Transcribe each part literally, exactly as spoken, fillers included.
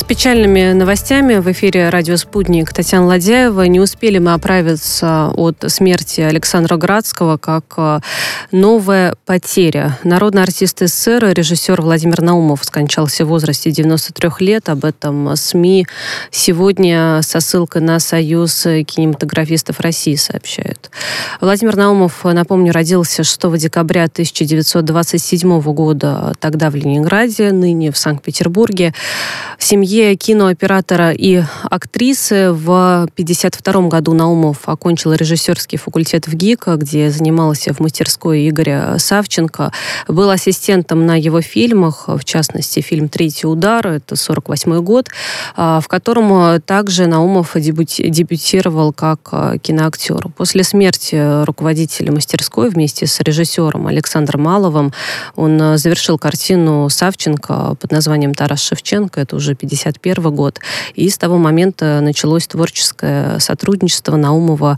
печальными новостями в эфире радио «Спутник» Татьяна Ладяева. Не успели мы оправиться от смерти Александра Градского, как новая потеря. Народный артист СССР, режиссер Владимир Наумов скончался в возрасте девяноста трёх лет. Об этом СМИ сегодня со ссылкой на Союз кинематографистов России сообщают. Владимир Наумов, напомню, родился шестого декабря тысяча девятьсот двадцать седьмого года, тогда в Ленинграде, ныне в Санкт-Петербурге. В семье кинооператора и актрисы. В пятьдесят втором году Наумов окончил режиссерский факультет в ГИК, где занимался в мастерской Игоря Савченко. Был ассистентом на его фильмах, в частности, фильм «Третий удар», это сорок восьмой год, в котором также Наумов дебютировал как киноактер. После смерти руководителя мастерской вместе с режиссером Александром Маловым он завершил картину Савченко под названием «Тарас Шевченко». Это уже пятьдесят первый год. И с того момента началось творческое сотрудничество Наумова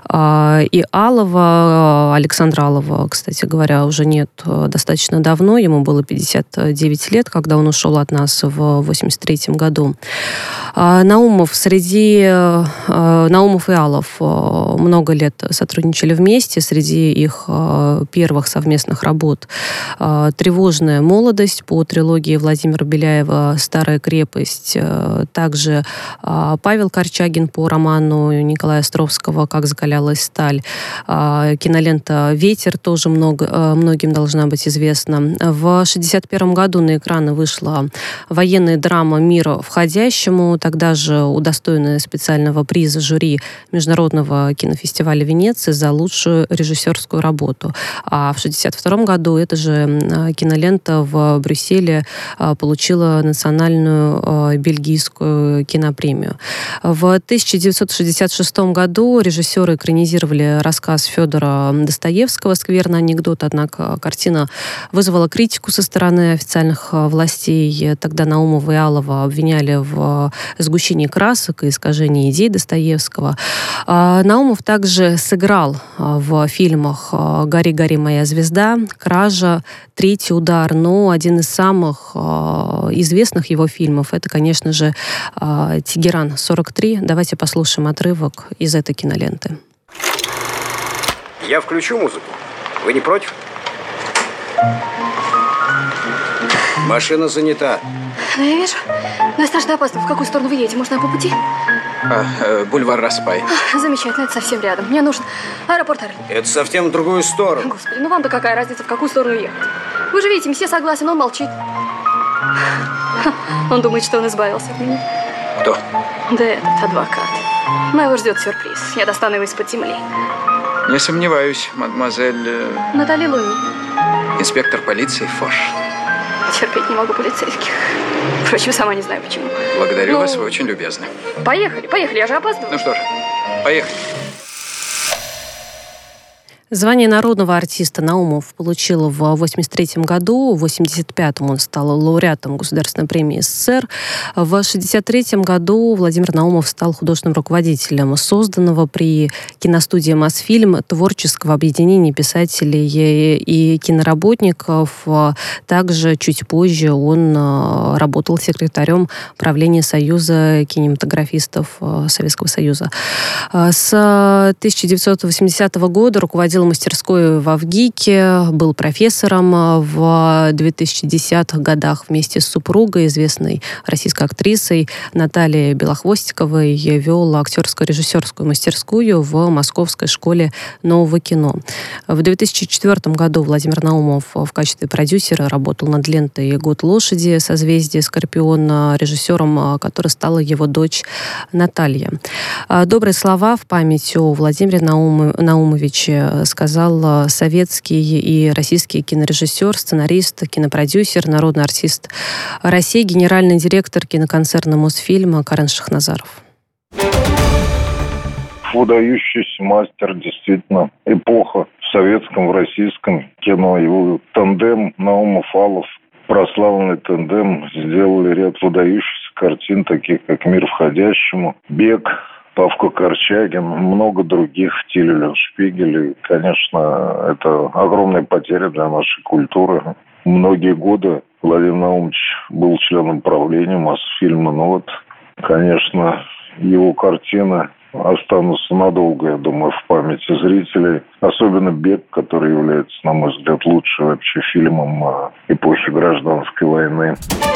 и Алова. Александра Алова, кстати говоря, уже нет достаточно давно. Ему было пятьдесят девять лет, когда он ушел от нас в восемьдесят третьем году. Наумов среди... Наумов и Алов много лет сотрудничали вместе. Среди их первых совместных работ «Тревожная молодость» по трилогии Владимира Беляева «Старая крепость». Также Павел Корчагин по роману Николая Островского «Как закалялась сталь». Кинолента «Ветер» тоже много, многим должна быть известна. В шестьдесят первом году на экраны вышла военная драма «Мир входящему», тогда же удостоенная специального приза жюри Международного кинофестиваля Венеции за лучшую режиссерскую работу. А в шестьдесят втором году эта же кинолента в Брюсселе получила национальную бельгийскую кинопремию. В тысяча девятьсот шестьдесят шестом году режиссеры экранизировали рассказ Федора Достоевского «Скверный анекдот», однако картина вызвала критику со стороны официальных властей. Тогда Наумова и Алова обвиняли в сгущении красок и искажении идей Достоевского. Наумов также сыграл в фильмах «Гори, гори, моя звезда», «Кража», «Третий удар», но один из самых известных его фильмов — это, конечно же, «Тегеран сорок три». Давайте послушаем отрывок из этой киноленты. Я включу музыку. Вы не против? Машина занята. Да, я вижу. Но страшно опасно. В какую сторону вы едете? Может, нам по пути? А, э, бульвар Распай. А, замечательно, это совсем рядом. Мне нужен аэропорт Орли. Это совсем в другую сторону. Господи, ну вам-то какая разница, в какую сторону ехать? Вы же видите, все согласен, он молчит. Он думает, что он избавился от меня. Кто? Да этот адвокат. Но его ждет сюрприз. Я достану его из-под земли. Не сомневаюсь, мадемуазель... Натали Луни. Инспектор полиции Фош. Терпеть не могу полицейских. Впрочем, сама не знаю почему. Благодарю ну, вас, вы очень любезны. Поехали, поехали, я же опаздываю. Ну что ж, поехали. Звание народного артиста Наумов получил в восемьдесят третьем году. В восемьдесят пятом он стал лауреатом Государственной премии СССР. В шестьдесят третьем году Владимир Наумов стал художественным руководителем созданного при киностудии «Мосфильм» творческого объединения писателей и киноработников. Также чуть позже он работал секретарем правления Союза кинематографистов Советского Союза. С тысяча девятьсот восьмидесятого года руководил мастерской в ВГИКе, был профессором. В две тысячи десятых годах вместе с супругой, известной российской актрисой Натальей Белохвостиковой, вел актерско-режиссерскую мастерскую в Московской школе нового кино. В две тысячи четвёртом году Владимир Наумов в качестве продюсера работал над лентой «Год лошади», «Созвездие Скорпиона», режиссером которой стала его дочь Наталья. Добрые слова в память о Владимире Наум... Наумовиче сказал советский и российский кинорежиссер, сценарист, кинопродюсер, народный артист России, генеральный директор киноконцерна «Мосфильм» Карен Шахназаров. Выдающийся мастер, действительно. Эпоха в советском, в российском кино. Его тандем Наумов-Алов, прославленный тандем, сделали ряд выдающихся картин, таких как «Мир входящему», «Бег», Павко Корчагин, много других, Тиль Шпигель. И, конечно, это огромная потеря для нашей культуры. Многие годы Владимир Наумович был членом правления Мосфильма. Но вот, конечно, его картины останутся надолго, я думаю, в памяти зрителей. Особенно «Бег», который является, на мой взгляд, лучшим вообще фильмом эпохи Гражданской войны.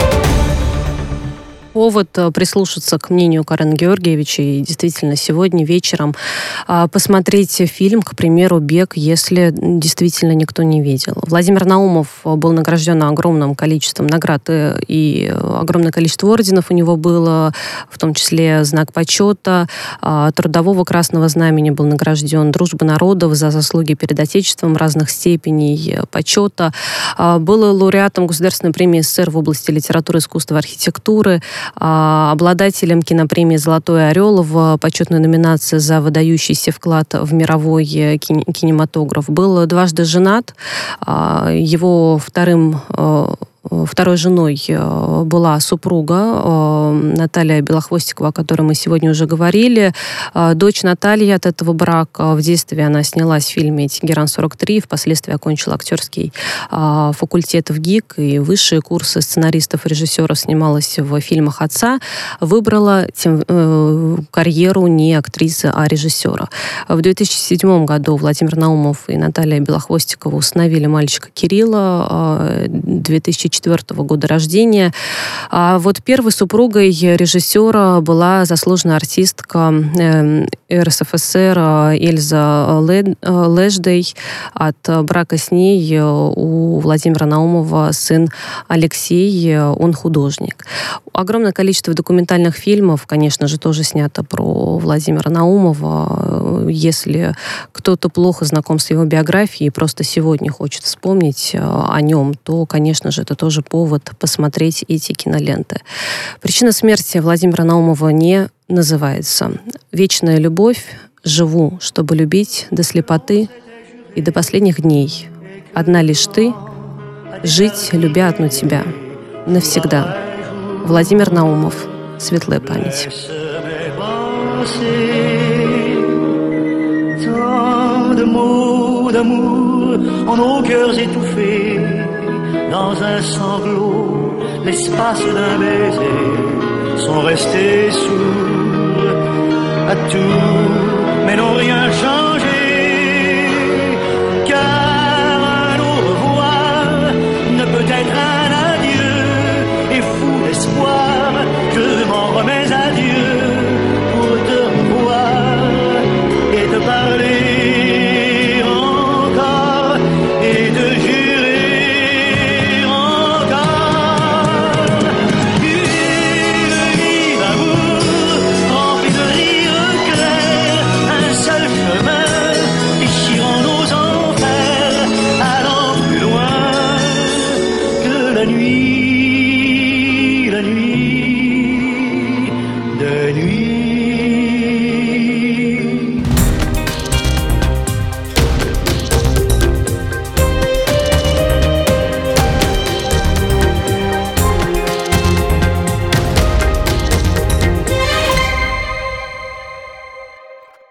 Повод прислушаться к мнению Карена Георгиевича и действительно сегодня вечером посмотреть фильм, к примеру, «Бег», если действительно никто не видел. Владимир Наумов был награжден огромным количеством наград и огромное количество орденов у него было, в том числе знак почета, Трудового Красного Знамени был награжден, Дружбы народов за заслуги перед Отечеством разных степеней почета. Был лауреатом Государственной премии СССР в области литературы, искусства и архитектуры, обладателем кинопремии «Золотой орел» в почетной номинации за выдающийся вклад в мировой кинематограф. Был дважды женат. Его вторым Второй женой была супруга Наталья Белохвостикова, о которой мы сегодня уже говорили. Дочь Натальи от этого брака. В детстве она снялась в фильме «Тегеран-сорок три», впоследствии окончила актерский факультет в ГИК и высшие курсы сценаристов и режиссеров, снималась в фильмах отца. Выбрала тем, э, карьеру не актрисы, а режиссера. В две тысячи седьмом году Владимир Наумов и Наталья Белохвостикова усыновили мальчика Кирилла, две тысячи четвёртого года рождения. А вот первой супругой режиссера была заслуженная артистка РСФСР Эльза Леждей. От брака с ней у Владимира Наумова сын Алексей, он художник. Огромное количество документальных фильмов, конечно же, тоже снято про Владимира Наумова. Если кто-то плохо знаком с его биографией и просто сегодня хочет вспомнить о нем, то, конечно же, это тоже повод посмотреть эти киноленты. Причина смерти Владимира Наумова не называется. «Вечная любовь. Живу, чтобы любить до слепоты и до последних дней. Одна лишь ты. Жить, любя одну тебя. Навсегда». Владимир Наумов. Светлая память. Dans un sanglot, l'espace d'un baiser, sont restés sourds à tout, mais n'ont rien changé, car un au revoir ne peut être un adieu, et fou d'espoir, je m'en remets à Dieu pour te revoir et te parler encore et te jurer. La nuit, la nuit, de nuit.